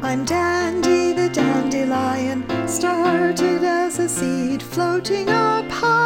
I'm Dandy the dandelion, started as a seed floating up high.